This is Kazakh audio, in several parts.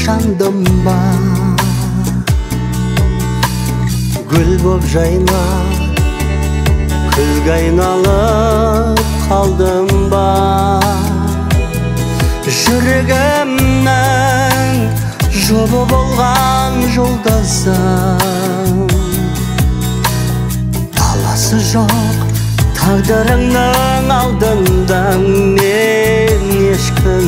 boşandım ba, gül boп жайнап күлге айналып қалдым ба, жүрегімнің жолы болған жолдасым, таласы жоқ тағдырыңның алдында мен ешкім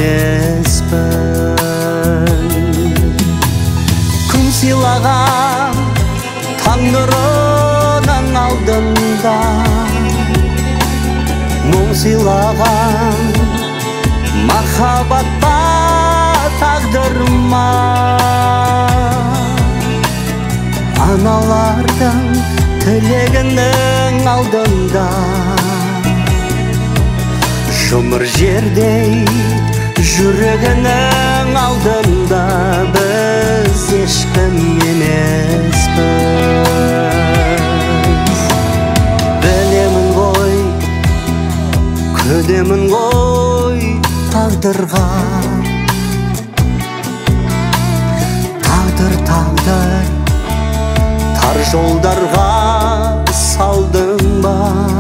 емеспін. Күн сыйлаған таң нұрының алдында, мұң сыйлаған махаббатта тағдырыма, аналардың тілегінің алдында, жұмыр жердей жүрегінің алдында біз ешкім емеспіз. Білемін ғой, күдемін ғой тағдырға, тағдыр тар жолдарға салдың ба,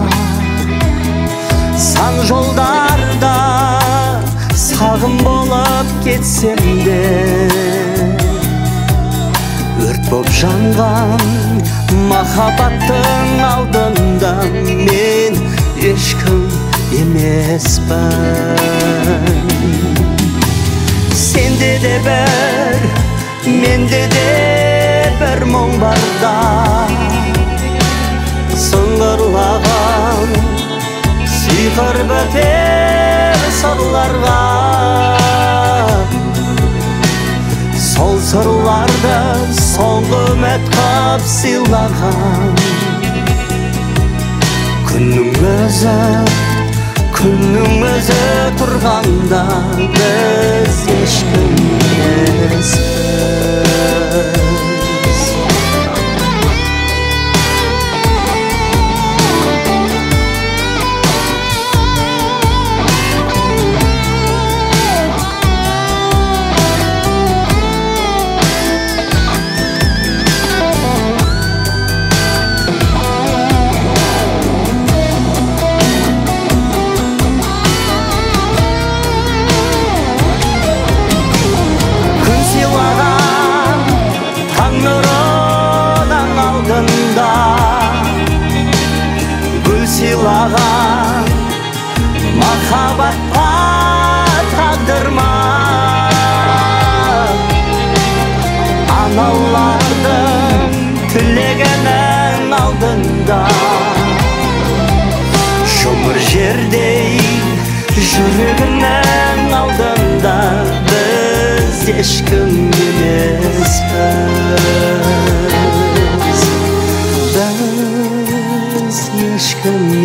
сан жолдарда сағым болып кетсем де, өрт боп жанған махаббаттың алдында мен ешкім емеспін. Сенде де бір, менде де бір мұң барда, сыңғырлаған сиқыр бітер сырларға, сол сырларды соңғы үміт қып сыйлаған, күннің өзі тұрғанда біз ешкім емеспіз. Гүл сыйлаған махаббатқа тағдырма, аналардың тілегінің алдында, жұмыр жердей жүрегінің алдында біз ешкім емеспіз. Ешкім